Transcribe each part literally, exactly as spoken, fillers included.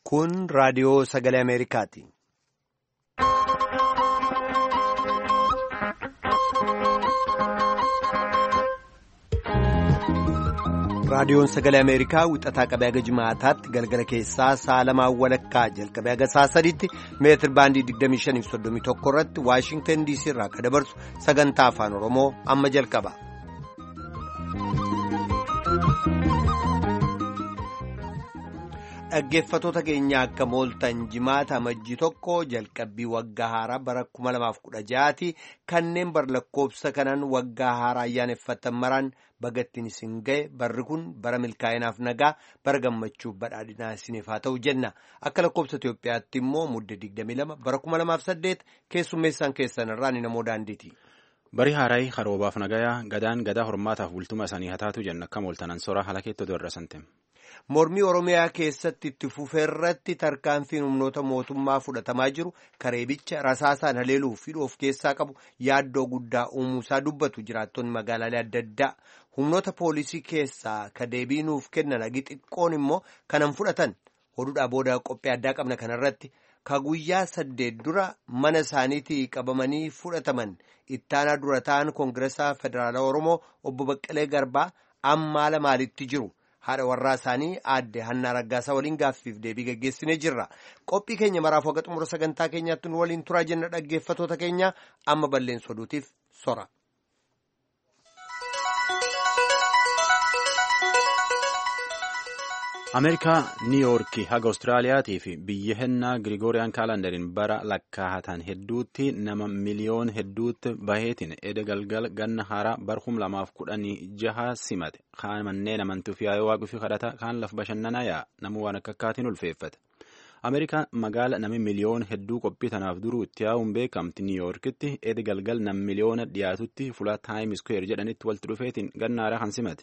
Kun raadiyoo sagalee Ameerikaati. Raadiyoon sagalee Ameerikaa wixataa qabee haga jimaataatti galgala keessaa sa'a lamaan walakkaa jalqabee haga sa'a sadiitti meetir baandii digdamii shanii fi soddomii tokko irratti Waashingtan D C irraa kan dabarsu sagantaa afaan Oromoo amma jalqaba. Dhaggeeffatoota keenya akka mooltan jimaata amajjii tokko jalqabbii waggaa haaraa bara kuma lamaaf kudha ja'aati kanneen bar lakkoobsa kanaan waggaa haaraa ayyaaneffatan maraan bagattiin isin ga'e barri kun bara milkaa'inaaf nagaa bara gammachuuf badhaadhinaa isiniif haa ta'u jenna akka lakkoobsa Itoophiyaatti immoo mudde digdamii lama bara kuma lamaaf saddeet keessummeessaan keessan irraa ni namoo daandiiti. Bari haarayi haroobaaf nagayaa gadaan gadaa hormaataaf bultuma isaanii hataatu jenna akka mooltanan soraa haala keettoo irra santem. Mormii Oromiyaa keessatti itti fufee irratti tarkaanfiin humnoota mootummaa fudhatamaa jiru kareebicha rasaasaan haleeluuf hidhuu of keessaa qabu yaaddoo guddaa uumuusaa dubbatu jiraattonni magaalaalee adda addaa humnoota poolisii keessaa ka deebii nuuf kennan hagi xiqqoon immoo kanan fudhatan oduudhaa booda qophii addaa qabna kanarratti ka guyyaa saddeet dura mana isaaniitii qabamanii fudhataman ittaanaa dura ta'an koongireesaa federaalaa Oromoo obbo Baqqalee Garbaa amma haala maalitti jiru. Haadha warraa isaanii aadde Hannaa Raggaasaa waliin gaaffiif deebii gaggeessinee jirra. Qophii keenya maraaf waqa xumura sagantaa keenyaatti nu waliin turaa jenna dhaggeeffatoota keenya amma balleessa oduutiif sora. Ameerikaa Niiwuorkii haga Awustiraaliyaatii fi biyya hennaa Girigooriyaan kaalandariin bara lakkaa'atan hedduutti nama miliyoon hedduutti baheetiin eda galgal ganna haaraa bar kum lamaaf kudhanii jaha simate kaan manneen amantuuf yaa'ee waaquu fi kadhata kaan laf bashannanaa yaa'a namuu waan akka akkaatiin ulfeeffate. Ameerikaan magaala nami miliyoon hedduu qophii tanaaf duruu itti yaa'uun beekamti Niiwuorkitti eda galgal nam miliyoona dhiyaatutti fuula Taayim Iskweer jedhanitti walitti dhufeetiin ganna haaraa kan simate.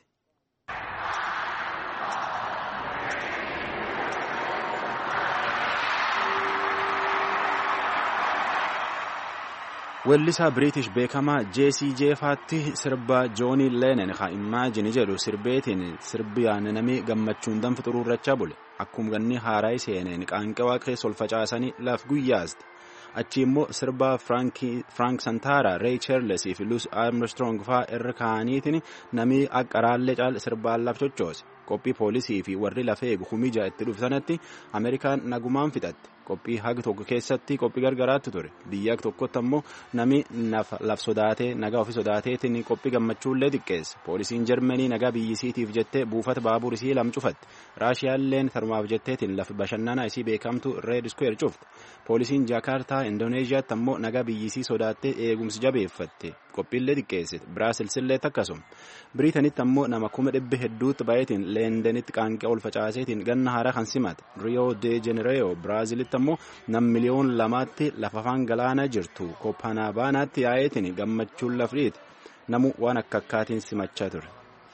Weellisaa Biriitish beekamaa J C Jeefaatti sirba Joonii Leenan haa imaajini jedhu sirbeetiin sirbiyaan namni gammachuun danfa xuruurrachaa bule akkuma ganni haaraa seeneen qaanqee waaqessa ol facaasanii laaf guyyaasti achi immoo sirba Frank Santaara, Ray Charles fi Louis Armstrong fa'aa irra kaa'aniitiin namni aqqaraallee caala sirbaan laaf chochoose qophii poolisii fi warri lafee eegu humijaa itti dhufsanatti Ameerikaan nagumaan fixatte. Qophii haga tokko keessatti qophii gargaraatti ture biyya tokkotti ammoo namni laf sodaatee nagaa ofii sodaateetiin qophii gammachuullee xiqqeesse poolisiin jarmanii nagaa biyyisiitiif jettee buufata baabuur isii lam cufatte raashiyaalleen tarumaaf jetteetiin lafa bashannanaa isii beekamtu reed square cufte poolisiin jaakaartaa indooneeziyaatti ammoo nagaa biyyisii sodaattee eegumsi jabeeffatte qophiillee xiqqeessite biraasilsillee akkasuma biriitanitti ammoo nama kuma dhibba hedduutti baay'eetiin leendenitti qaanqee ol facaaseetiin ganna haaraa kan simate riyoo de jenereeyoo biraazilitti ammoo nam miliyoon lamaatti lafa afaan galaanaa jirtu kooppaanaavaanaatti yaa'eetiin gammachuun lafdhiiti namu waan akka akkaatiin simachaa ture.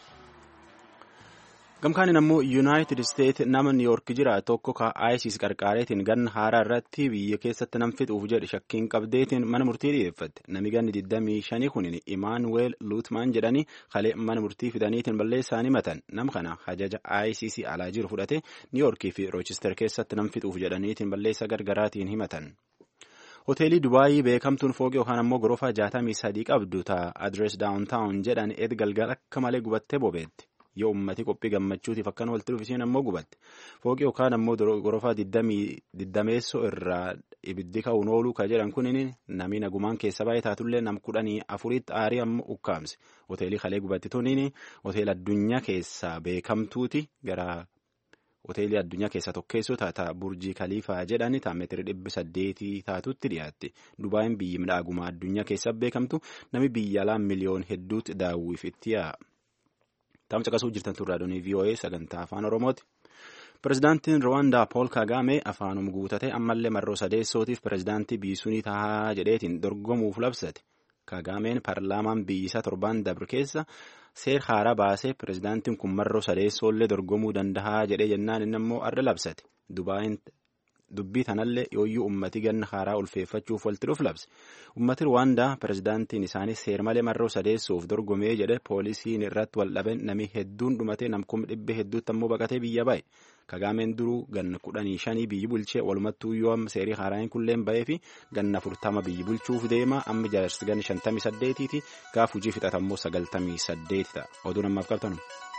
Gamkaaniin ammoo Yuunaayitid Isteet nama Niiwuork jira tokko ka ISIS qarqaareetiin ganna haaraa irratti biyya keessatti nam fixuuf jedhe shakkiin qabdeetiin mana murtii dhiyeeffatte nami ganni digdamii shanii kunin Imaanuweel Luutmaan jedhanii kalee mana murtii fidaniitiin balleessaanii matan nam kana hajaja ISIS alaa jiru fudhate Niiwuorkii fi Roochister keessatti nam fixuuf jedhaniitiin balleessa gargaraatiin himatan. Hoteelii Dubaayii beekamtuun fooqii yookaan ammoo gorofaa jaatamii sadii qabdu ta'a adrees daawuntaawun jedhan ed galgal akka malee gubattee bobeetti. Yoo ummati qophii gammachuutiif akkan walitti dhufisiin ammoo gubatte fooqii yookaan ammoo gorofaa digdameessoo irraa ibiddi ka'uun ooluu ka jedhan kunin namni nagumaan keessa baay'ee taatullee nam kudhanii afuritti aarii ammoo ukkaamse hoteelii kalee gubatti tuniin hoteela addunyaa keessaa beekamtuuti gara hoteelii addunyaa keessaa tokkeessoo taata burjii kaliifaa jedhani taa meetira dhibba saddeetii taatutti dhiyaatti Dubaayin biyyi midhaagumaa addunyaa keessaa beekamtu namni biyya alaa miliyoon hedduutti daawwiif itti yaa'a. Taamsa qasuu jirtan turraadonii V O A sagantaa afaan Oromooti. Pireezidaantiin Rwaandaa Pool Kagaame afaanum guutate ammallee marroo sadeessootiif pireezidaantii biisunii tahaa jedheetiin dorgomuuf labsate. Kagaameen paarlaamaan biyyisaa torbaan dabre keessa seer haaraa baasee pireezidaantiin kun marroo sadeessoollee dorgomuu dandahaa jedhee jennaan inni ammoo arra labsate. Dubaayin dubbii tanallee yooyyuu ummati ganna haaraa ulfeeffachuuf walitti dhufu labse. Ummati Rwaandaa pireezidaantiin isaanii seer malee marroo sadeessuuf dorgomee jedhe poolisiin irratti wal dhaben namni hedduun dhumatee nam kuma dhibba hedduutti ammoo baqatee biyya bahe. Kagaameen duruu ganna kudhanii shanii biyyi bulchee walumattuu yoo amma seerii haaraan kulleen ba'ee fi ganna afurtama biyyi bulchuuf deema amma jaarsi ganna shantamii saddeetiiti gaaf hojii fixatammoo sagaltamii saddeeti ta'a. Oduu namaaf qabtanu.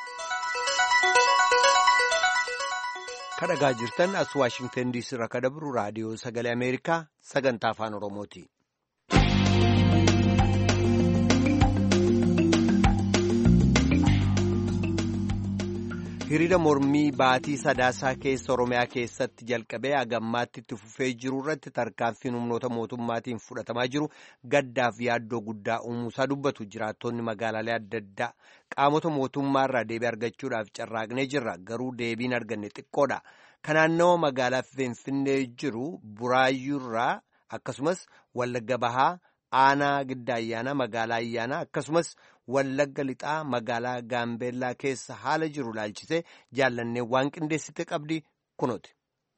Kadhagaa jirtan as Waashingtan diisii irraa kadabru raadiyoo sagalee Ameerikaa sagantaa afaan Oromooti. Hiriira mormii baatii sadaasaa keessa Oromiyaa keessatti jalqabee hagammaatti itti fufee jiru irratti tarkaanfiin humnoota mootummaatiin fudhatamaa jiru gaddaaf yaaddoo guddaa uumuusaa dubbatu jiraattonni magaalaalee adda addaa qaamota mootummaa irraa deebii argachuudhaaf carraaqnee jirra garuu deebiin arganne xiqqoodha. Kanaannawa magaalaa Finfinnee jiru Buraayyuurraa akkasumas Wallagga Bahaa Aanaa Giddaa Ayyaanaa magaalaa Ayyaanaa akkasumas Wallagga Lixaa magaalaa Gaambeellaa keessa haala jiru laalchisee jaallannee waan qindeessite qabdi kunooti.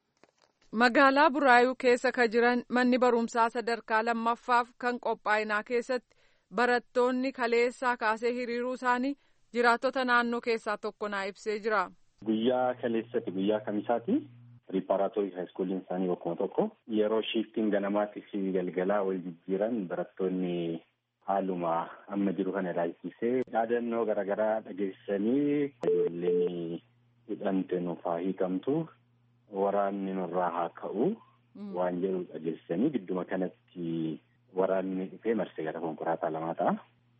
Magaalaa Buraayyuu keessa ka jiran manni barumsaa sadarkaa lammaffaaf kan qophaa'inaa keessatti barattoonni kaleessaa kaasee hiriiruu isaanii jiraattota naannoo keessaa tokko naa ibsee jira. Guyyaa kaleessatti guyyaa kamisaati riiparaatorii haayiskooliin isaanii bakkuma tokko yeroo shiiftiin ganamaatti fi galgalaa wal jijjiiran barattoonni haaluma amma jiru kana ilaalchisee yaadannoo garaagaraa dhageessanii ijoolleen hidhamte nuuf haa hiikamtu waraanni nurraa haa ka'u waan jedhu dhageessanii gidduma kanatti waraanni dhufee marsee gara konkolaataa lamaa ta'a.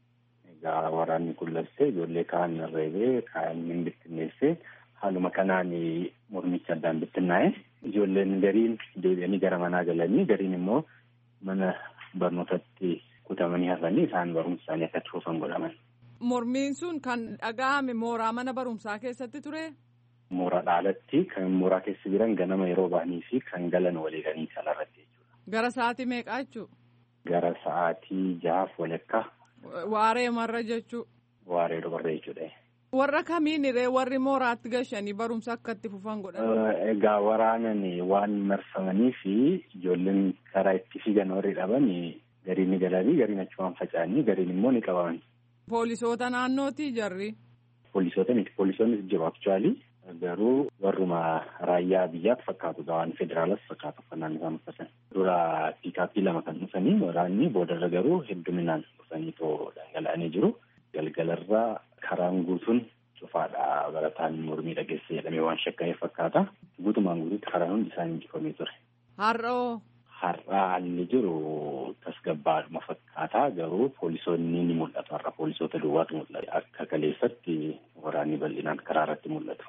Egaa waraanni kun labsee ijoollee kaan reebee kaan hin bittinneessee haaluma kanaan mormicha addaan bittinnaa'e ijoolleen gariin deebi'anii gara manaa galanii gariin immoo mana barnootatti kutamanii hafanii isaan barumsa isaanii akka fufan godhaman. Mormiin sun kan dhaga'ame mooraa mana barumsaa keessatti ture? Mooraa dhaalatti kan mooraa keessa jiran ganama yeroo ba'anii fi kan galan waliiganii kanarratti jechuudha. Gara sa'aatii meeqaa jechuu? Gara sa'aatii jahaaf walakkaa. Waaree marra jechuu? Waaree dubarree jechuudha. Warra kamiiniree warri mooraatti gashanii barumsa akka itti fufan godhan? Egaa waraanan waan marfamanii fi ijoolleen karaa itti fiigan warri dhaban gariin ni galanii gariin achumaan faca'anii gariin immoo ni qabaman. Poolisoota naannooti jarri? Poolisoota miti poolisoonnis jiru aktuaalii garuu warruma raayyaa biyyaatti fakkaatu waan federaalas fakkaatu uffannaan isaan uffatan. Dura piikaappii lama kan dhufanii waraanni boodarra garuu hedduminaan dhufanii too dhangala'anii jiru. Galgalarraa karaan guutuun cufaadha barataan mormii dhageesse jedhamee waan shakkamee fakkaata. Guutumaan guutuutti karaan hundi isaanii injifamee ture. Har'oo? Har'aa haalli jiru tasgabbaadhuma fakkaata garuu poolisoonni ni mul'atu. Har'a poolisoota duwwaatu mul'atu. Akka kaleessatti waraanni bal'inaan karaa irratti mul'atu.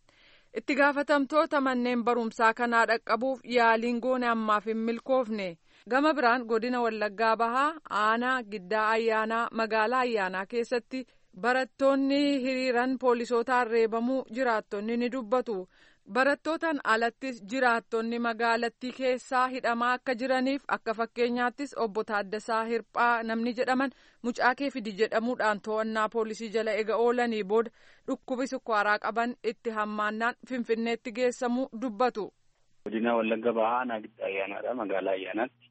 Itti gaafatamtoota manneen barumsaa kanaa dhaqqabuuf yaaliin goone ammaaf hin milkoofne. Gama biraan godina Wallaggaa Bahaa Aanaa Giddaa Ayyaanaa magaalaa Ayyaanaa keessatti barattoonni hiriiran poolisootaan reebamuu jiraattonni ni dubbatu. Barattootaan alattis jiraattonni magaalattii keessaa hidhamaa akka jiraniif akka fakkeenyaattis obbo Taaddasaa Hirphaa namni jedhaman mucaa kee fidi jedhamuudhaan to'annaa poolisii jala ega oolanii booda dhukkubi sukkaaraa qaban itti hammaannaan Finfinneetti geessamuu dubbatu. Godina Wallagga Bahaa Aanaa Giddaa Ayyaanaadha magaalaa Ayyaanaatti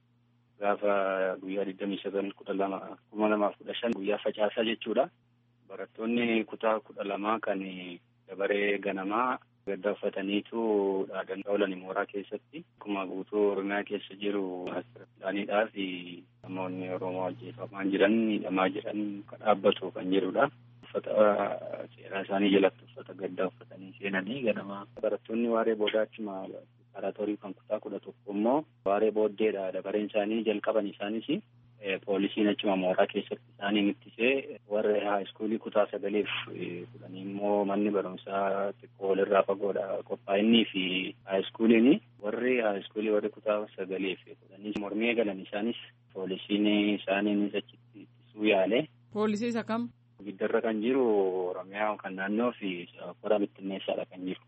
gaafa guyyaa digdamii sagal kudha lama kuma lamaaf kudha shan guyyaa facaasaa jechuudha. Barattoonni kutaa kudha lamaa kan dabaree ganamaa gadda uffataniitu dhaadannoo oolan mooraa keessatti akkuma guutuu Oromiyaa keessa jiru asirraaniidhaa fi namoonni Oromoo ajjeefamaa jiran miidhamaa jiran kan dhaabbatu kan jedhudha. Uffata seeraa isaanii jalatti uffata gaddaa uffatanii seenanii ganamaa barattoonni waaree boodaachuma Riiparaatorii kan kutaa kudha tokko immoo waaree booddeedha dabareen isaanii jalqaban isaanis poolisiin achuma mooraa keessatti isaanii ittisee warra haayiskuulii kutaa sagaleef kudhanii immoo manni barumsaa xiqqoo walirraa fagoodha qophaa'inii fi haayiskuuliin warri haayiskuulii warri kutaa sagaleef kudhanii mormii eegalan isaanis poolisiin isaaniinis achitti ittisuu yaale. Poolisii isa kam? Giddarra kan jiru Oromiyaa kan naannoo fi kora bittinneessaadha kan jiru.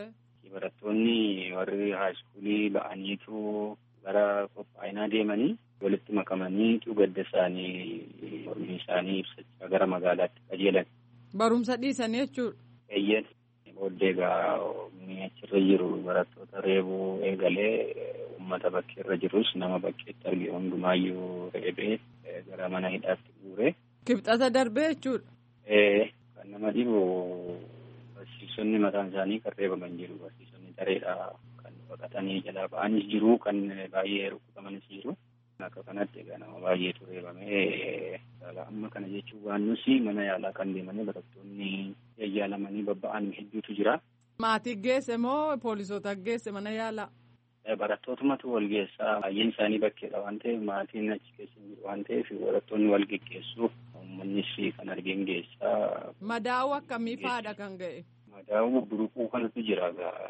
Barattoonni warri haayiskuulii ba'aniitu gara qophaa'inaa deemanii walitti makamanii gadda isaanii mormii isaanii ibsachaa gara magaalaatti qajeelan. Barumsa dhiisanii jechuudha. Eeyyan booddee egaa achirra jiru barattoota reebuu eegalee uummata bakkeerra jirus nama bakkeetti arge hundumaayyuu reebee gara mana hidhaatti guure. Kibxata darbee jechuudha. Ee kan nama dhibu barsiisonni mataan isaanii kan reebaman jiru barsiisonni dareedha kan baqatanii jalaa ba'anis jiru kan baay'ee rukutamanis jiru. Akka kanatti egaa nama baay'eetu reebamee amma kana jechuun waan nuti mana yaalaa kan deemanii barattoonni yaalamanii babba'an hedduutu jira. Maatii geesse moo poolisoota geesse mana yaalaa? Barattootumatu wal geessaa baay'een isaanii bakkeedha waan ta'eef maatiin achi keessa hin jiru waan ta'eef barattoonni wal geggeessuuf uummannis kan argeen geessaa. Madaa'uu akkamii fa'aadha kan ga'e? Madaa'uu buruquu kanatu jira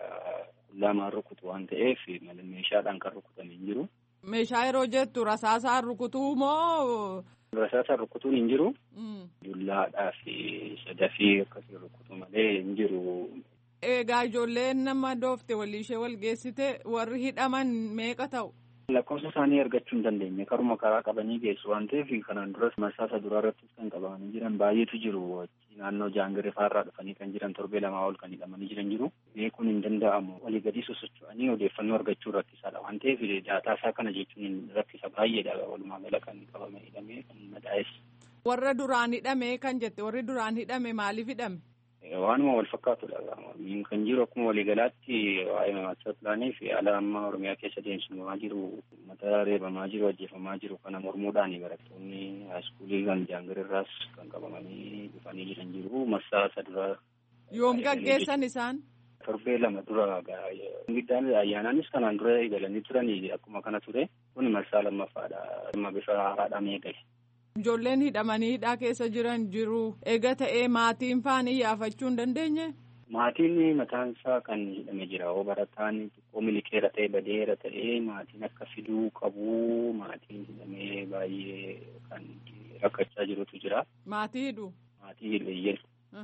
lamaan rukutu waan ta'eef meeshaadhaan kan rukutan hin jiru. Meeshaa yeroo jettu rasaasaan rukutuu moo? Rasaasaan rukutuun hin jiru. Dullaadhaa fi sadafii akkasii rukutu malee hin jiru. Egaa ijoolleen nama doofte walii ishee wal geessite warri hidhaman meeqa ta'u? Lakkoofsa isaanii argachuu hin dandeenye karuma karaa qabanii geessu waan ta'eef kanaan duras marsaasa duraa irrattis kan qabamanii jiran baay'eetu jiru. Naannoo jaangiree faarraa dhufanii kan jiran torbee lamaa ol kan hidhamanii jiran jiru. Beekuun hin danda'amu. Walii gadi sosocho'anii odeeffannoo argachuu rakkisaadha waan ta'eef daataa isaa kana jechuun rakkisa baay'eedha. Walumaa gala kan qabame hidhamee kan madaa'es. Warra duraan hidhame kan jette warri duraan hidhame maaliif hidhame? Waanuma wal fakkaatudha. Kan jiru akkuma waliigalaatti waa'ee maaster pilaanii fi haala amma Oromiyaa keessa deemsifamaa jiru, uummata reebamaa jiru, ajjeefamaa jiru kana mormuudhaan barattoonni haayiskuulii kan jaangireerraas kan qabamanii dhufanii jiran jiru. Marsaa isa dura. Yoom gaggeessan isaan? Torbee lama dura giddaan ayyaanaanis kanaan dura eegalanii turanii akkuma kana ture. Kun marsaa lammaffaadha. Amma bifa haaraadhaan eegale. Ijoolleen hidhamanii hidhaa keessa jiran jiru. Eega ta'ee maatiin faanii yaafachuu hin dandeenye? Maatiin mataan isaa kan hidhame jira. Oo barataan xiqqoo miliqeera ta'e badeera ta'e maatiin akka fiduu qabu maatiin hidhamee baay'ee kan rakkachaa jirutu jira. Maatii hidhu? Maatii hidhu eeyyee.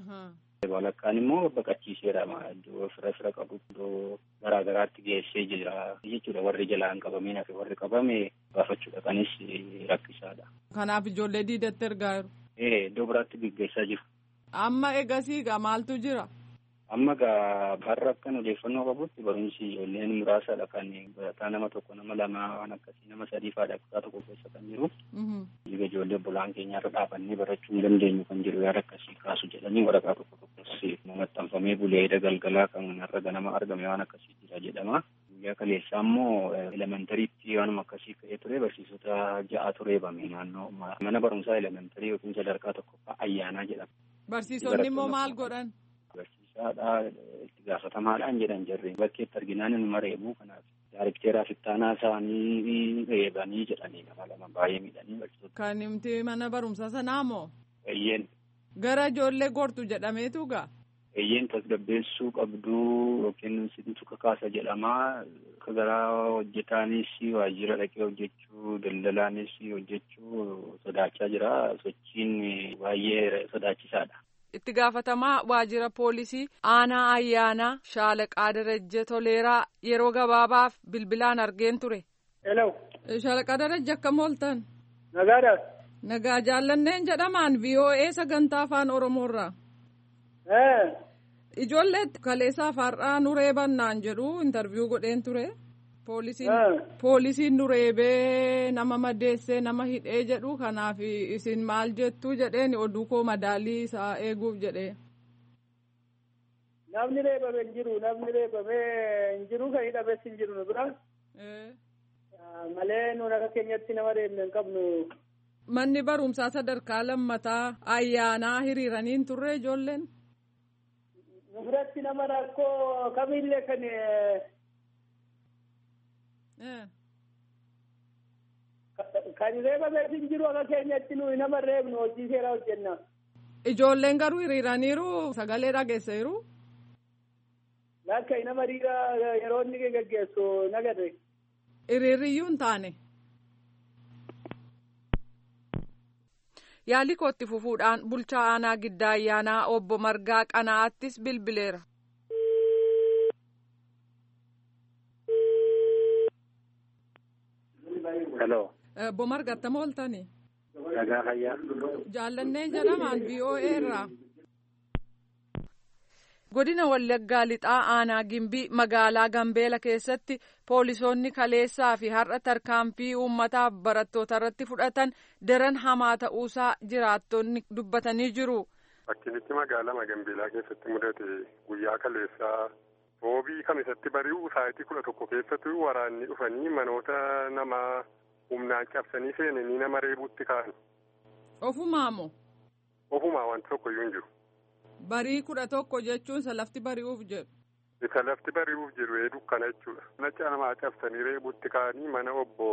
Walakkaan immoo baqachiiseera iddoo fira fira qabu iddoo garaa garaatti geessee jira jechuudha. Warri jalaan qabamee nafe warri qabame baafachuudha kanis rakkisaadha. Kanaaf ijoollee diidatti ergaa jiru? Ee iddoo biraatti gaggeessaa jiru. Amma egasii gaa maaltu jira? Amma gaa har'a akkan odeeffannoo qabutti barumsi ijoolleen muraasadha kan barataa nama tokko nama lama waan akkasii nama sadii fa'aadha kutaa tokko keessa kan jiru. Dhiiga ijoollee bulaan keenyarra dhaabannee barachuu hin dandeenyu kan jiru yaada akkasii kaasu jedhanii waraqaa tokko tokkos maxxanfamee bulee galgalaa kan har'a ganama argame waan akkasii jira jedhama. Guyyaa kaleessaa immoo elemantariitti waanuma akkasii ka'ee ture barsiisota ja'atu reebame naannoo mana barumsaa elementarii yookiin sadarkaa tokkoffaa ayyaanaa jedhama. Barsiisonni immoo maal godhan? Barsiisaadha itti gaafatamaadhaan jedhan jarri bakkeetti arginaan inni reebuu kanaaf daarikteeraa fittaanaa isaanii reebanii jedhanii nama lama baay'ee miidhanii barsiisota. Kan himti mana barumsaa sanaa moo? Eeyyeen. Gara ijoollee gortu jedhameetu gaa? Eeyyeen tasgabbeessuu qabduu yookiin sibitu kakaasa jedhamaa akka garaa hojjetaanis waajjira dhaqee hojjechuu daldalaanis hojjechuu sodaachaa jira sochiin baay'ee sodaachisaadha. Itti gaafatamaa waajjira poolisii aanaa ayyaanaa Shaalaqaa Darajjee Toleeraa yeroo gabaabaaf bilbilaan argeen ture. Hello. Shaalaqaa Darajjee akkam ooltan? Nagaadha. Nagaa jaallanneen jedhamaan V O A sagantaa afaan Oromoorraa. Eh. Ijoollee kaleessaa far'aa nu reebannaan jedhu intarviyuu godheen ture. Poolisiin poolisiin nu reebee nama madeessee nama hidhee jedhu kanaaf isin maal jettu jedheen oduu koo madaalii isaa eeguuf jedhee. Namni reebame hin jiru namni reebame hin jiru kan hidhames hin jiru nu bira. Malee nuun akka keenyatti nama reebne hin qabnu. Manni barumsaa sadarkaa lammataa ayyaanaa hiriiranii hin turre ijoolleen. Nu biratti nama rakkoo kamillee kan. Kan reebame hin jiru akka keenyatti nuyi nama reebnu hojii seeraa hojjenna. Ijoolleen garuu hiriiraniiru sagalee dhageessaniiru. Lakka nama hiriira yeroo inni gaggeessu nagarre. Hiriirriyyuu hin taane. Yaalii kootti fufuudhaan bulchaa aanaa giddaa ayyaanaa obbo Margaa Qanaa'attis bilbileera. Hello. Obbo Margaa attam ooltani? Nagaa fayyaa. Jaallanneen jedhamaan V O A irraa. Godina Wallaggaa lixaa aanaa Gimbii magaalaa Gambeela keessatti poolisoonni kaleessaa fi har'a tarkaanfii uummataaf barattoota irratti fudhatan daran hamaa ta'uusaa jiraattonni dubbatanii jiru. Akkasitti magaalaa Gambeelaa keessatti mudate guyyaa kaleessaa roobii kamisatti bari'u sa'aatii kudha tokko keessatti waraanni dhufanii manoota namaa humnaan cabsanii seenanii nama reebuutti ka'an. Ofumaa moo? Ofumaa wanti tokko iyyuu hin jiru. Barii kudha tokko jechuun isa lafti bari'uuf jedhu. Isa lafti bari'uuf jedhu hedduu kana jechuudha. Nacha namaa cabsanii reebuutti ka'anii mana obbo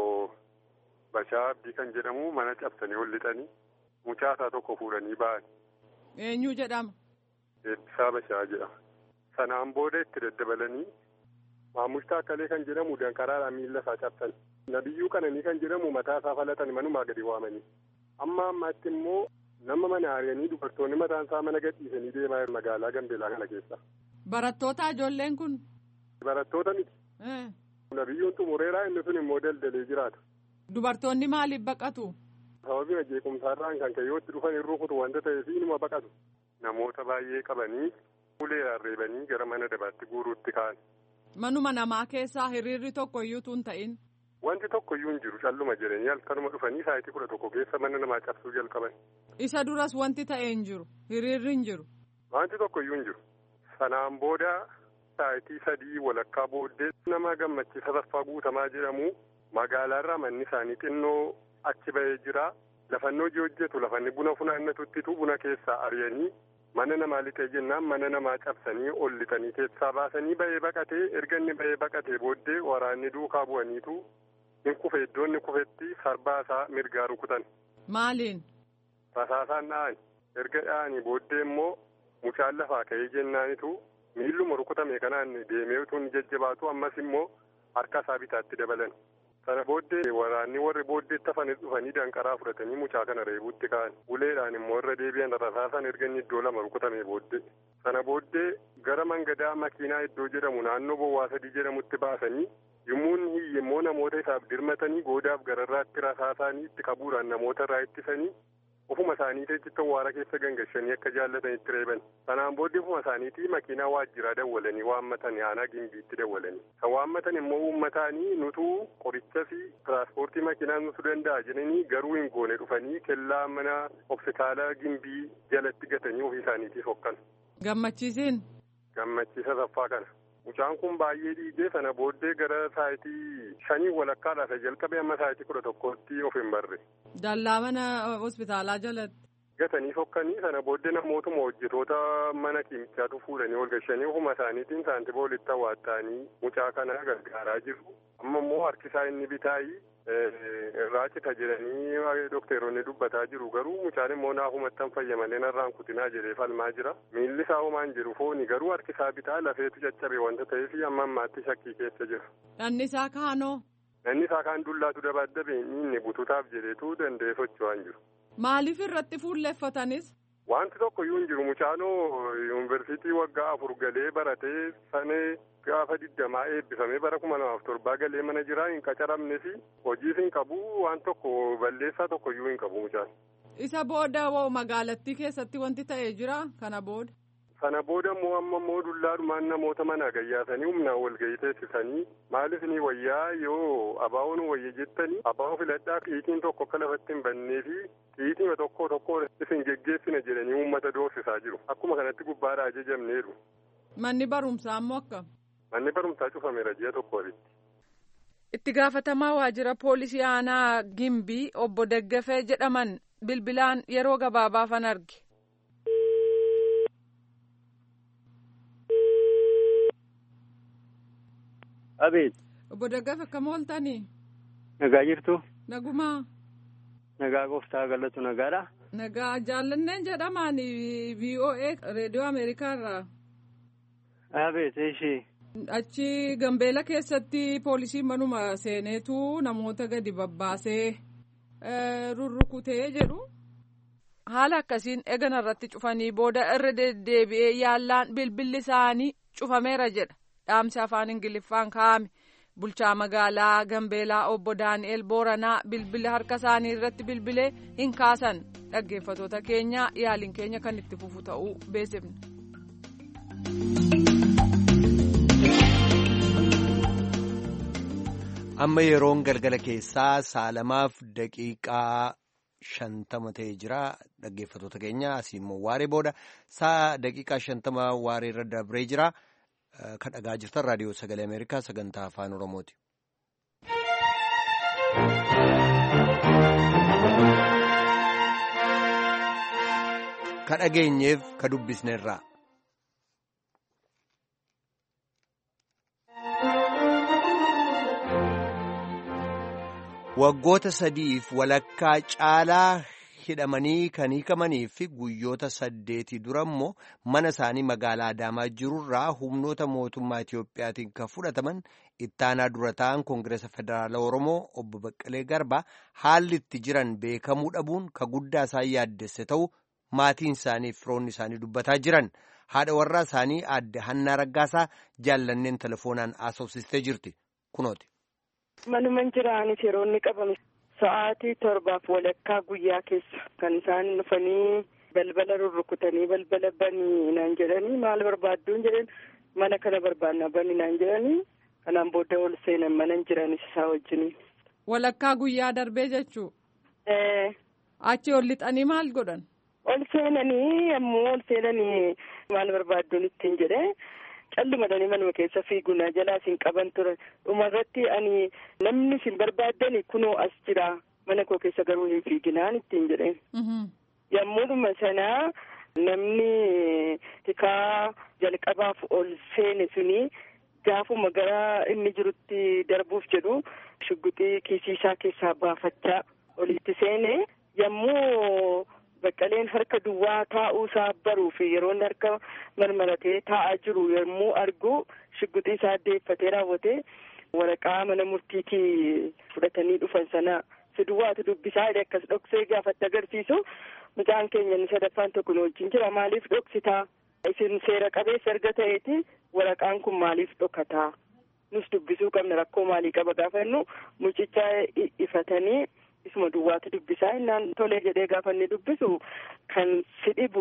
Bashaa Abdii kan jedhamu mana cabsanii ol lixanii mucaasaa tokko fuudhanii ba'an. Eenyu jedhama? Eebbisaa Bashaa jedhama. Sanaan booda itti daddabalanii Maamush Taakkalee kan jedhamu danqaraadhaan miila isaa cabsan. Nabiyyuu Qananii kan jedhamu mataa isaa falatan manumaa gadi waamanii. Amma ammaatti immoo nama mana ari'anii dubartoonni mataan isaa mana gadhiisanii deemaa magaalaa Gambeelaa kana keessa. Barattoota ijoolleen kun? Barattoota miti. Nabiyyuun xumureeraa inni sun immoo daldalee jiraata. Dubartoonni maaliif baqatu? Sababii jeequmsaarraan kan kayyootti dhufan irruu kutu wanta ta'eef inuma baqatu. Namoota baay'ee qabanii uleedhaan reebanii gara mana dabaatti guuruutti ka'an. Manuma namaa keessaa hiriirri tokko iyyuu tun ta'in? Wanti tokko iyyuu hin jiru calluma jedhanii halkanuma dhufanii sa'aatii kudha tokko keessa mana namaa cabsuu jalqaban. Isa duras wanti ta'e hin jiru? Hiriirri hin jiru? Wanti tokko iyyuu hin jiru. Sanaan booda sa'aatii sadii walakkaa booddee nama Gammachiisa Tasaffaa Guutamaa jedhamu magaalaarraa manni isaanii xinnoo achi ba'ee jira. Lafannoo hojii hojjetu lafanni buna funaannatuttitu buna keessaa ari'anii mana namaa lixee jennaan mana namaa cabsanii ol lixanii keessaa baasanii ba'ee baqatee erga inni ba'ee baqatee booddee waraanni duukaa bu'aniitu hin kufe iddoo inni kufetti sarbaa isaa mirgaa rukutan. Maaliin? Rasaasaan dha'an erga dha'anii booddee immoo mucaan lafaa ka'ee jennaanitu miilluma rukutame kanaan deemee utuu hin jajjabaatu ammas immoo harka isaa bitaatti dabalan. Sana booddee waraanni warri booddeetti hafanis dhufanii danqaraa fudhatanii mucaa kana reebuutti ka'an. Uleedhaan immoo irra deebi'an rasaasan erga inni iddoo lama rukutame booddee. Sana booddee gara mangadaa makiinaa iddoo jedhamu naannoo Bowwaa sadii jedhamutti baasanii yommuu inni immoo namoota isaaf dirmatanii goodaaf gararraatti rasaasaanii itti qabuudhaan namoota irraa ittisanii ofuma isaaniitii achitti waara keessa gangashanii akka jaallatanitti reeban. Sanaan booddee ofuma isaaniitii makiinaa waajjiraa dawwalanii waammatan aanaa gimbiitti dawwalanii. Kan waammatan immoo uummataanii nutuu qoricha fi tiraanspoortii makiinaa nutu danda'a jedhanii garuu hin goone dhufanii kellaa mana hospitaala gimbii jalatti gatanii ofii isaaniitii sokkan. Gammachiisiin? Gammachiisa Tasaffaa kana. Mucaan kun baay'ee dhiigee sana booddee gara sa'aatii shanii walakkaadhaa jalqabee amma sa'aatii kudha tokkootti of hin barre. Dallaa mana hospitaalaa jalatti. Gatanii sokkanii sana booddee namootuma hojjetoota mana kiimichaatu fuudhanii ol gashanii ofuma isaaniitiin saantiba walitti hawwaattanii mucaa kana gargaaraa jiru. Amma immoo harki isaa inni bitaayii irraa cita jedhanii dokteeronni dubbataa jiru garuu mucaan immoo naafumatti hin fayyamalee narraan kutinaa jedhee falmaa jira. Miilli isaa homaan jiru fooni garuu harki isaa bitaa lafeetu caccabe wanta ta'eef amma ammaatti shakkii keessa jira. Dhanni isaa kaanoo? Dhanni isaa kaan dullaatu dabaddabee inni bututaaf jedheetu danda'ee socho'aan jiru. Maaliif irratti fuulleeffatanis? Wanti tokko iyyuu hin jiru mucaanoo yuunivarsiitii waggaa afur galee baratee sanee gaafa digdamaa eebbifamee bara kuma lamaaf torbaa galee mana jiraa hin qacaramne fi hojiis hin qabu waan tokko balleessaa tokko iyyuu hin qabu mucaan. Isa booda woo magaalattii keessatti wanti ta'ee jira kana booda? Sana booda immoo amma immoo dullaadhumaan namoota mana gayyaasanii humnaan walgahii teessisanii maaliif ni wayyaa yoo abaa'oon wayya jettanii abaa'oo filadhaa xiitiin tokko akka lafatti hin bannee fi xiitima tokko tokko isin geggeessina jedhanii uummata doorsisaa jiru. Akkuma kanatti gubbaadhaa ajajamneeru. Manni barumsaa immoo akkam? Manni barumsaa cufameera ji'a tokko olitti. Itti gaafatamaa waajjira poolisii aanaa Gimbii obbo Daggafee jedhaman bilbilaan yeroo gabaabaafan arge. Abeet. Obbo Daggafee akkam ooltanii? Nagaa jirtu? Nagumaa. Nagaa gooftaa galatu nagaadha. Nagaa jaallanneen jedhamaan V O A reediyoo Ameerikaa irraa. Abeet ishee. Achi Gambeela keessatti poolisiin manuma seeneetu namoota gadi babbaasee rurrukutee jedhu. Haala akkasiin eegana irratti cufanii booda irra deddeebi'ee yaallaan bilbilli isaanii cufameera jedha. Dhaamsi afaan Ingiliffaan kaa'ame bulchaa magaalaa Gambeelaa obbo Daani'el Booranaa bilbila harka isaanii irratti bilbilee hin kaasan. Dhaggeeffatoota keenya yaaliin keenya kan itti fufu ta'uu beeksifna. Amma yeroon galgala keessaa saalamaaf daqiiqaa shantama ta'ee jira. Dhaggeeffatoota keenya asii immoo waaree booda saa daqiiqaa shantama waaree irra dabree jira. Kan dhagaa jirtan raadiyoo sagalee Ameerikaa sagantaa afaan Oromooti. Kan dhageenyeef kan dubbisneerraa. Waggoota sadiif walakkaa caalaa hidhamanii kan hiikamanii fi guyyoota saddeetii dura immoo mana isaanii magaalaa Adaamaa jirurraa humnoota mootummaa Itiyoophiyaatiin kan fudhataman ittaanaa dura ta'an Koongireesa Federaala Oromoo obbo Baqqalee Garbaa haalli itti jiran beekamuu dhabuun ka guddaa isaan yaaddesse ta'u maatiin isaanii fi firoonni isaanii dubbataa jiran. Haadha warraa isaanii aadde Hannaa Raggaasaa jaallanneen telefoonaan haasofsiistee jirti. Kunooti. Manumaan jiraanis yeroo inni qabame sa'aatii torbaaf walakkaa guyyaa keessa kan isaan dhufanii balbala rurrukutanii balbala banii naan jedhanii maal barbaadduun jedhan mana kana barbaannaa banii naan jedhanii kanaan booda ol seenan mana jiraanis isaa wajjinii. Walakkaa guyyaa darbee jechuu? Ee. Achi ol lixanii maal godhan? Ol seenanii yommuu ol seenanii maal barbaadduun ittiin jedhee. Callumadanii manuma keessa fiigunaa jalaa isin qaban ture dhumarratti ani namni isin barbaaddani kunoo as jira mana koo keessa garuu hin fiiginaan ittiin jedheen. Yommuudhuma sanaa namni tikaa jalqabaaf ol seene suni gaafuma gara inni jirutti darbuuf jedhu shugguxii kiisii isaa keessaa baafachaa olitti seene yommuu. Baqqaleen harka duwwaa taa'uu isaa baruu fi yeroo inni harka marmaratee taa'aa jiru yommuu argu shugguxii isaa deeffatee raawwatee waraqaa mana murtiitii fudhatanii dhufan sana si duwwaatu dubbisaa jedhe akkas dhoksee gaafatti agarsiisu mucaan keenya inni sadaffaan tokko nu wajjin jira maaliif dhoksitaa isin seera qabeessa erga ta'eeti waraqaan kun maaliif dhokataa nus dubbisuu qabna rakkoo maalii qaba gaafannu mucicha ifatanii. Isuma duwwaatu dubbisaa innaan tolee jedhee gaafa inni dubbisu kan si dhibu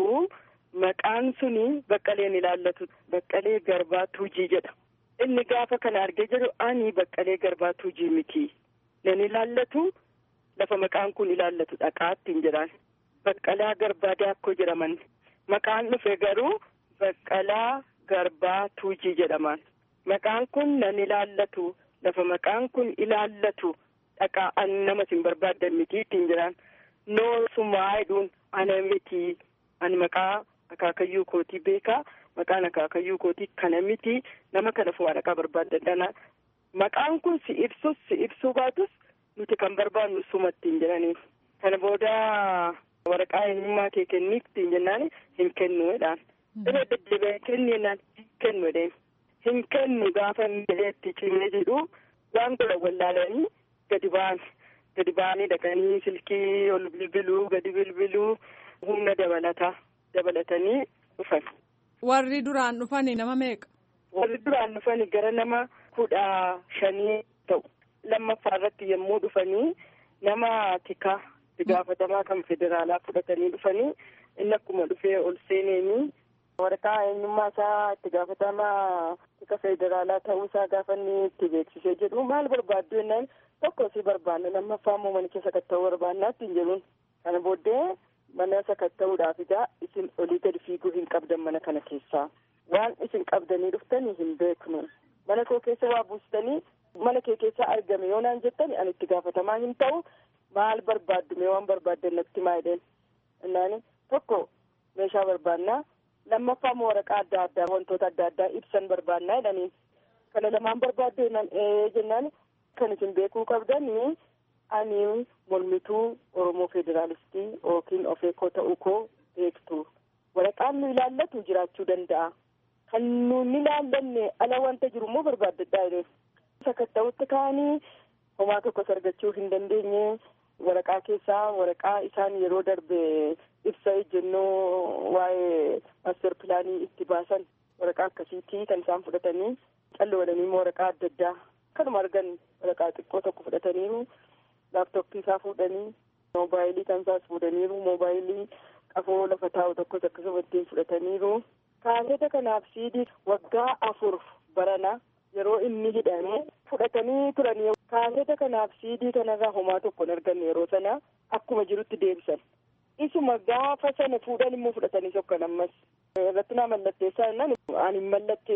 maqaan suni Baqqaleen ilaallatu Baqqalee Garbaa Tuujii jedha. Inni gaafa kana argee jedhu ani Baqqalee Garbaa Tuujii miti. Nan ilaallatu lafa maqaan kun ilaallatu dhaqaattiin jedhaan. Baqqalaa Garbaa Daakkoo jedhaman. Maqaan dhufe garuu Baqqalaa Garbaa Tuujii jedhaman. Maqaan kun nan ilaallatu lafa maqaan kun ilaallatu. Dhaqaa ani nama isin barbaaddan miti ittiin jiraan noosumaa jedhuun ana miti ani maqaa akaakayyuu kootii beekaa maqaan akaakayyuu kootii kana miti nama kana fu'aa dhaqaa barbaaddan maqaan kun si ibsus si ibsuu baatus nuti kan barbaadnu suma ittiin jiraniif kana booda waraqaa eenyummaa kee kenniif ittiin jennaan hin kennu jedhaan irra deddeebi'ee kenni jennaan hin kennu jedheen hin kennu gaafa itti cimee jedhu waan godhan wallaalanii. Gadi ba'an gadi ba'anii dhaqanii silkii ol bilbiluu gadi bilbiluu humna dabalataa dabalatanii dhufan. Warri duraan dhufanii nama meeqa? Warri duraan dhufanii gara nama kudha shanii ta'u. Lammaffaa irratti yommuu dhufanii nama tikaa gaafatamaa kan federaalaa fudhatanii dhufanii inni akkuma dhufee ol seeneenii waraqaa eenyummaa isaa itti gaafatamaa tika federaalaa ta'uu isaa gaafa inni itti beeksisee jedhu maal barbaaddu jennaan. Tokko si barbaanna lammaffaa immoo mana keessa sakatta'uu barbaannaa ittiin jedhuun kana booddee mana sakatta'uudhaaf egaa isin olii gadi fiiguu hin qabdan mana kana keessaa waan isin qabdanii dhuftanii hin beeknu mana koo keessa waa buustanii mana kee keessaa argame yoo naan jettani ani itti gaafatamaa hin ta'u maal barbaaddu mee waan barbaaddan natti maa jedheen innaani tokko meeshaa barbaannaa lammaffaa immoo waraqaa adda addaa wantoota adda addaa ibsan barbaannaa jedhaniin kana lamaan barbaaddu jennaan ee jennaan. Kan isin beekuu qabdanii ani mormituu Oromoo Federaalistii yookiin ofeekoo ta'uu koo beektu. Waraqaan nu ilaallatu jiraachuu danda'a. Kan nuun ilaallanne ala wanta jiru immoo barbaaddadhaa jedhee. Sakatta'utti ka'anii homaa tokkos argachuu hin dandeenye waraqaa keessaa waraqaa isaan yeroo darbe ibsa ejjennoo waa'ee maaster pilaanii itti baasan waraqaa akkasiitii kan isaan fudhatanii callee walanii immoo waraqaa adda addaa. Kanuma argan waraqaa xiqqoo tokko fudhataniiru laaptooppii isaa fuudhanii moobaayilii kan isaas fuudhaniiru moobaayilii qafoo lafa taa'u tokkos akkasuma ittiin fudhataniiru. Kaaseta kanaaf siidii waggaa afur barana yeroo inni hidhamee fudhatanii turanii kaaseta kanaaf siidii kanarraa homaa tokko hin arganne yeroo sana akkuma jirutti deebisan. Isuma gaafa sana fuudhan immoo fudhatanii sokkan ammas. Irratti naa mallatteessaa jennaan ani mallatteessu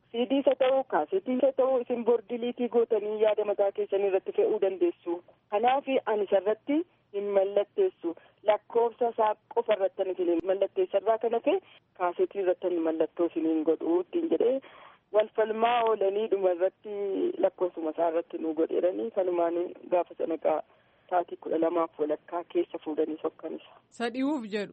siidiis haa ta'u kaaseetiis haa ta'u isin boordiliitii gootanii yaada mataa keessanii irratti fe'uu dandeessu. Kanaaf ani isarratti hin mallatteessu. Lakkoofsa isaa qofa irratti ani mallatteessarraa kan hafe kaaseetii irratti ani mallattoo isiniin godhuu ittiin jedhee wal falmaa oolanii dhuma irratti lakkoofsuma isaa irratti nu godheeranii kanumaan gaafa sanaqaa sa'aatii kudha lamaaf walakkaa keessa fuudhanii sokkanisa. Sadhi'uuf jedhu.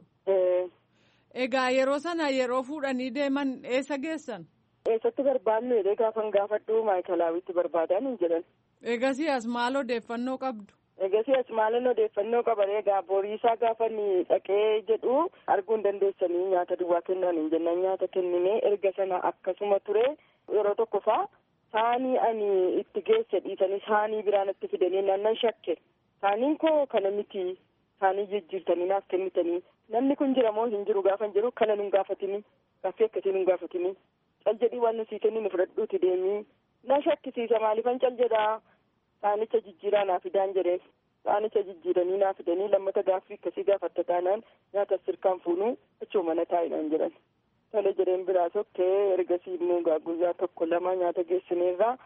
Egaa yeroo sana yeroo fuudhanii deeman eessa geessan? Eessatti barbaannu jedhee gaafan gaafadhu maayikilaawitti barbaadan hin jedhan. Egasii as maal odeeffannoo qabdu? Egasii as maalan odeeffannoo qaban egaa boriisaa gaafan dhaqee jedhu arguu hin dandeessanii nyaata duwwaa kennaan hin jennaan nyaata kenninee erga sana akkasuma ture yeroo tokko faa saanii ani itti geesse dhiisanii saanii biraan itti fidanii naannan shakke saaniin koo kana miti saanii jijjiirtanii naaf kennitanii namni kun jira moo hin jiru gaafan jiru kana nun gaafatini gaaffii akkasii nun gaafatini cal jedhii waan nusii kennin fudhadhuuti deemii na shakkisiisa maaliifan cal jedhaa saanicha jijjiiraa naa fidaan jedheen saanicha jijjiiranii naa fidanii lammata gaaffii akkasii gaafatta taanaan nyaata sirkaan fuunuu achoo mana taa'inaan jedhan tole jedheen biraa sokkee ergasii immoo guyyaa tokko lama nyaata geessineerraa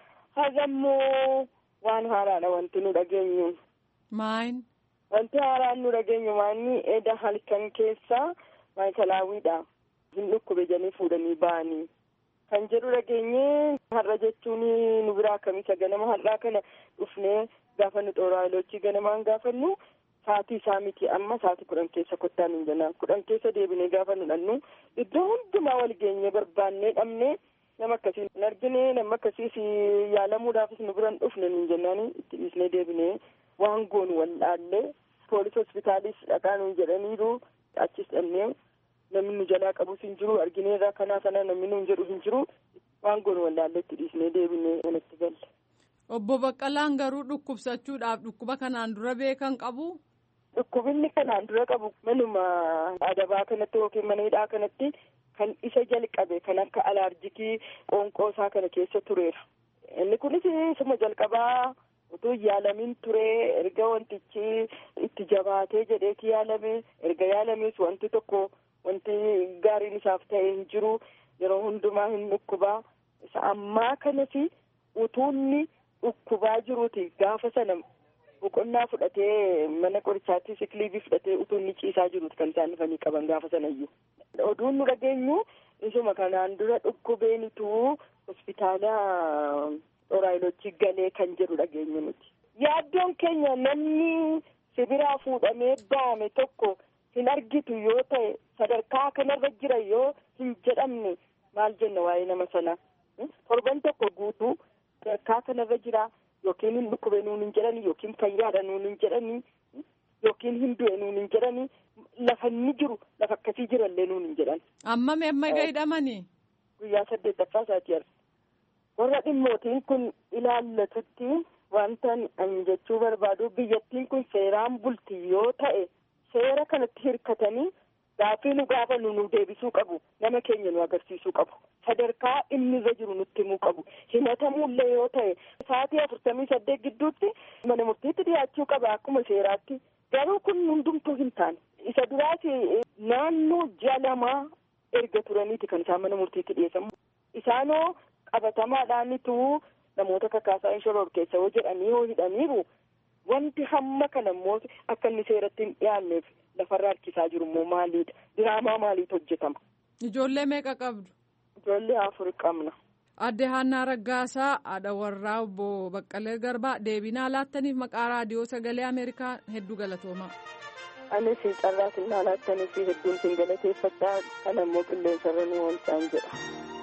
hagammoo waan haaraadha wanti nu dhageenyu. Maayin? Wanti haaraan nu dhageenyu maanni eda halkan keessaa maayikilaawiidha. Hin dhukkube jedhanii fuudhanii ba'anii. Kan jedhu dhageenye har'a jechuun nu biraa kamisa ganama har'aa kana dhufnee gaafa nu xooraayilochii ganamaan gaafannu sa'aatii isaa miti amma sa'aatii kudhan keessa kottaan hin jennaan kudhan keessa deebinee gaafa nu dhannu iddoo hundumaa wal geenye barbaannee dhabnee nama akkasii hin argine nama akkasiis yaalamuudhaafis nu biran dhufne hin jennaan itti dhiisnee deebinee waan goonu wallaallee poolisii hospitaaliis dhaqaa nuun jedhaniiru achis dhannee namni nu jalaa qabus hin jiru argineerraa kanaa sana namni nuun jedhu hin jiru waan goonu wallaallee itti dhiisnee deebinee manatti galle. Obbo Baqqalaan garuu dhukkubsachuudhaaf dhukkuba kanaan dura beekan qabu? Dhukkubinni kanaan dura qabu manuma adabaa kanatti yookiin mana hidhaa kanatti kan isa jalqabe kan akka alaarjikii qoonqoo isaa kana keessa tureera. Inni kunis isuma jalqabaa utuu yaalamin ture erga wantichi itti jabaatee jedheeti yaalame erga yaalames wanti tokko wanti gaariin isaaf ta'e hin jiru yeroo hundumaa hin dhukkubaa isa ammaa kanas utuunni dhukkubaa jiruuti gaafa sana boqonnaa fudhatee mana qorichaatti sikiliibii fudhatee utuunni ciisaa jiruuti kan isaan dhufanii qaban gaafa sanayyuu. Oduun nu dhageenyu isuma kanaan dura dhukkubeenitu hospitaala xooraayilochii galee kan jedhu dhageenyu nuti. Yaaddoon keenya namni sibiraa fuudhamee baame tokko hin argitu yoo ta'e sadarkaa kanarra jira yoo hin jedhamne maal jenna waa'ee nama sana. Torban tokko guutuu sadarkaa kanarra jira yookiin hin dhukkube nuun hin jedhani yookiin fayyaadha nuun hin jedhani yookiin hin du'e nuun hin jedhani lafa inni jiru lafa akkasii jirallee nuun hin jedhan. Amma meemma gaidhamanii? Guyyaa saddeettaffaa isaatii arga. Warra dhimmootiin kun ilaallatutti wanta ani jechuu barbaadu biyyattiin kun seeraan bulti yoo ta'e seera kanatti hirkatanii gaaffii nu gaafannu nu deebisuu qabu nama keenya nu agarsiisuu qabu sadarkaa inni irra jiru nutti himuu qabu himatamuullee yoo ta'e sa'aatii afurtamii saddeet gidduutti mana murtiitti dhiyaachuu qaba akkuma seeraatti garuu kun hundumtuu hin taane isa duraas naannoo ji'a lamaa erga turaniiti kan isaan mana murtiitti dhiyeessamu isaanoo qabatamaadhaanitu namoota kakaasaa inshoroor keessa yoo jedhanii yoo hidhaniiru wanti hamma kana immoo akka inni seeratti hin dhiyaanneef lafarraa harkisaa jiru immoo maaliidha diraamaa maaliitu hojjetama. Ijoollee meeqa qabdu? Ijoollee afur qabna. Adde Haannaa Raggaasaa haadha warraa obbo Baqqalee Garbaa deebinaa laattaniif maqaa raadiyoo sagalee Ameerikaa hedduu galatoomaa. Anis carraa sinnaa laattaniif hedduun sin galateeffadhaa kana immoo qilleensarra nu oolchaan jedha.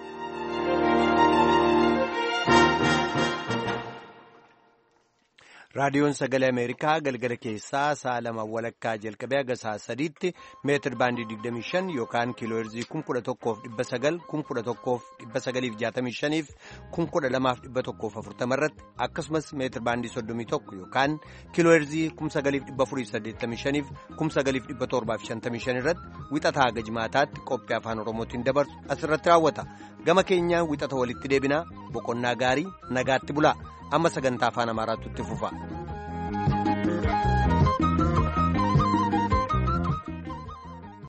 raadiyoon sagalee ameerikaa galgala keessaa sa'a lama walakkaa jalqabee haga sa'a sadiitti meetir baandii digdamii shan yookaan kiilooherzii kun kudha tokkoof dhibba sagal kun kudha tokkoof dhibba sagaliif jaatamii shaniif kun kudha lamaaf dhibba tokkoof afurtama irratti akkasumas meetir baandii soddomii tokko yookaan kiilooherzii kun sagaliif dhibba afuriif saddeettamii shaniif kun sagaliif dhibba torbaaf shantamii shan irratti wixataa haga jimaataatti qophii afaan oromootiin dabarsu asirratti raawwata gama keenyaan wixata walitti deebinaa boqonnaa gaarii nagaatti bulaa. Amma sagantaa afaan Amaaraatu itti fufa.